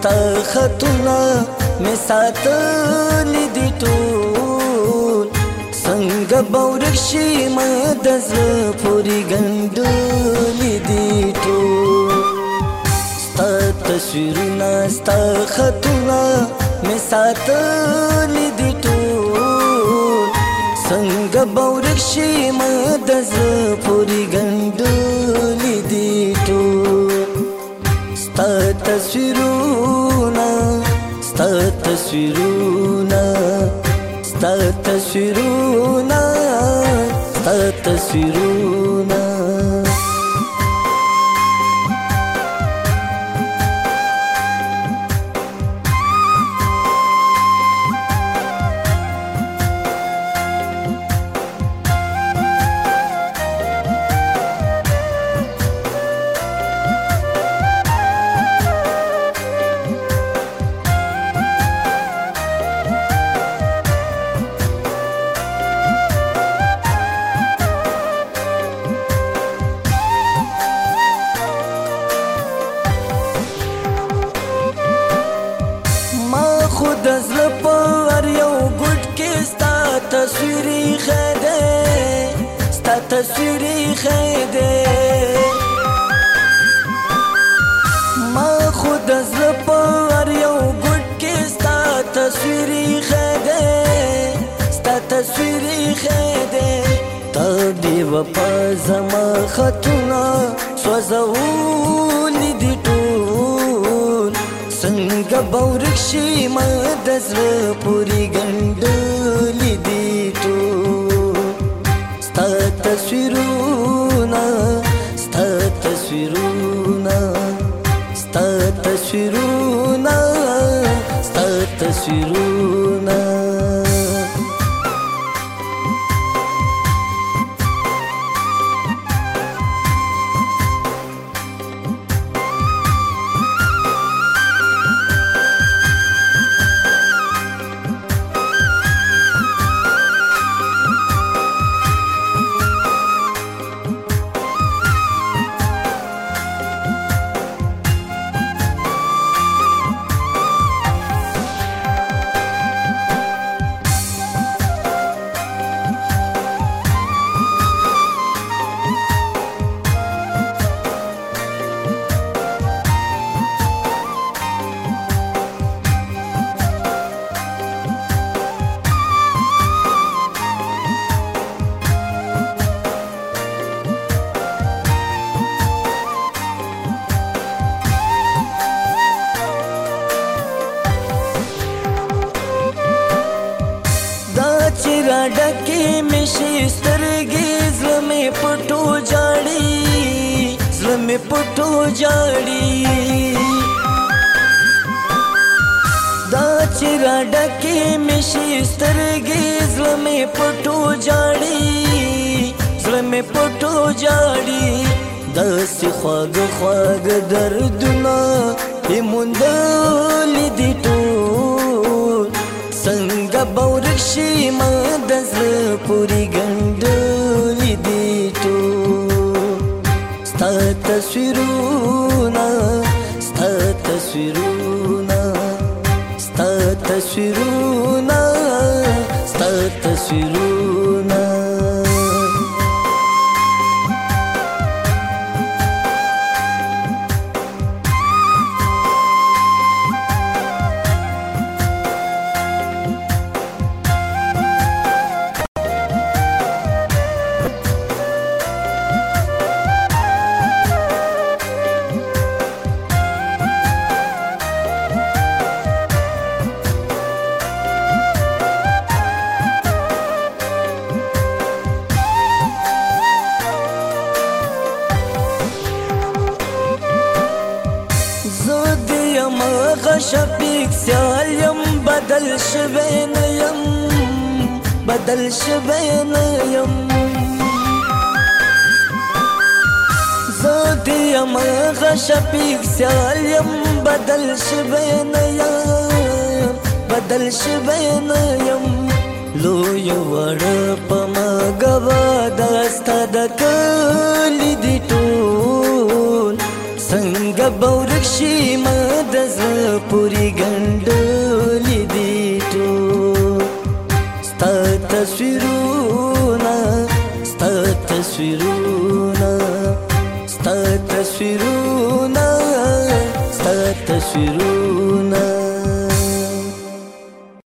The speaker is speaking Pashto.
ستا خطونه مې ساتلي دي ټول څنګه به ورک شي ما د زړه پورې ګنډلي دي ټول ستا تصویرونه ستا خطونه مې ساتلي دي ټول څنګه به ورک شي ما د زړه پورې ګنډلي دي ټول ستا تصویرونه ستا تصویرونه ستا تصویرونه ستا تصویرونه خود از لپار یو ګډ کې ستا تصویرې خده ستا تصویرې خده ما خود از لپار یو ګډ کې ستا تصویرې خده ستا تصویرې خده تا دی وفا زما خطونه سوځولي دي ټول څنګه به ورک شي ما د زړه پورې ګنډلي دي ټول ستا تصویرونه ستا تصویرونه ستا تصویرونه ستا تصویرونه چې را ډکې مې شي سترګې زړه مې پټو جاړي زړه مې پټو جاړي دا چې را ډکې مې شي سترګې زړه مې پټو جاړي زړه مې پټو جاړي داسې خواږه خواږه دردونه یې موندلي دي ټول څنګه به ورک شي ما د زړه پورې ګنډلي دي ټول ستا تصویرونه ستا تصویرونه ستا تصویرونه ستا تصویرونه شفیق سیال یم بدل شوی نه یم بدل شوی نه یم زه د یم هغه شفیق سیال یم بدل شوی نه یم بدل شوی نه یم لوی وړه په ما ګوا دا ستا د کلي دي ټول څنګه بورک شي ما د زړه پورې ګنډلې دي ټول ستا تصویرونه ستا تصویرونه ستا تصویرونه ستا تصویرونه